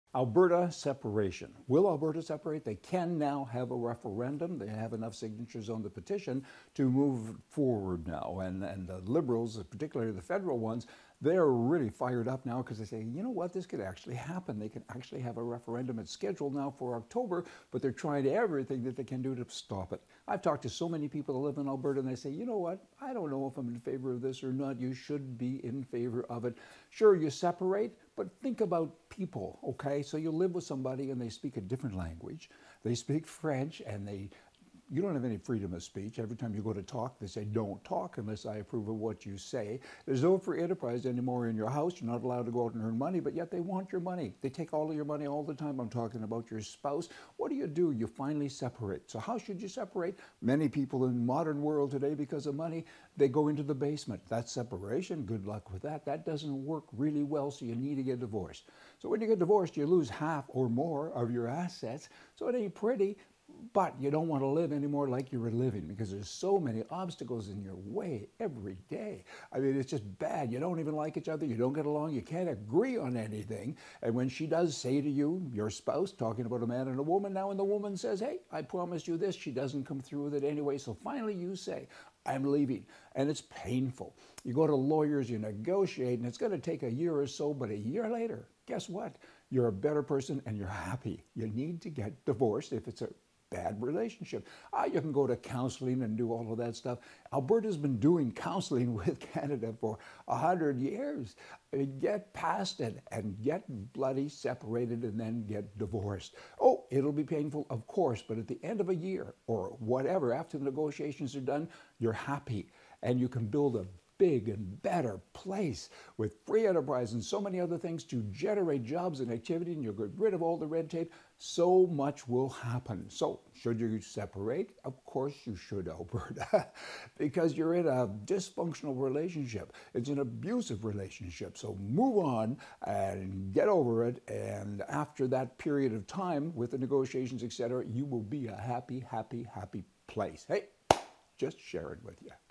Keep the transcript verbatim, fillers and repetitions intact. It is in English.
Alberta separation. Will Alberta separate? They can now have a referendum. They have enough signatures on the petition to move forward now. And, and the Liberals, particularly the federal ones, they're really fired up now because they say, you know what, this could actually happen. They can actually have a referendum. It's scheduled now for October, but they're trying everything that they can do to stop it. I've talked to so many people that live in Alberta and they say, you know what, I don't know if I'm in favor of this or not. You should be in favor of it. Sure, you separate, but think about people, okay? So you live with somebody and they speak a different language. They speak French and they you don't have any freedom of speech. Every time you go to talk, they say, don't talk unless I approve of what you say. There's no free enterprise anymore in your house. You're not allowed to go out and earn money, but yet they want your money. They take all of your money all the time. I'm talking about your spouse. What do you do? You finally separate. So how should you separate? Many people in the modern world today, because of money, they go into the basement. That's separation. Good luck with that. That doesn't work really well, so you need to get divorced. So when you get divorced, you lose half or more of your assets. So it ain't pretty. But you don't want to live anymore like you were living because there's so many obstacles in your way every day. I mean, it's just bad. You don't even like each other. You don't get along. You can't agree on anything. And when she does say to you, your spouse, talking about a man and a woman now, and the woman says, hey, I promised you this, she doesn't come through with it anyway. So finally you say, I'm leaving. And it's painful. You go to lawyers, you negotiate, and it's going to take a year or so, but a year later, guess what? You're a better person and you're happy. You need to get divorced if it's a bad relationship. Ah, you can go to counseling and do all of that stuff. Alberta's been doing counseling with Canada for a hundred years. I mean, get past it and get bloody separated and then get divorced. Oh, it'll be painful, of course, but at the end of a year or whatever, after the negotiations are done, you're happy and you can build a big and better place with free enterprise and so many other things to generate jobs and activity, and you'll get rid of all the red tape. So much will happen. So should you separate? Of course you should, Alberta, because you're in a dysfunctional relationship. It's an abusive relationship. So move on and get over it. And after that period of time with the negotiations, et cetera, you will be a happy, happy, happy place. Hey, just share it with you.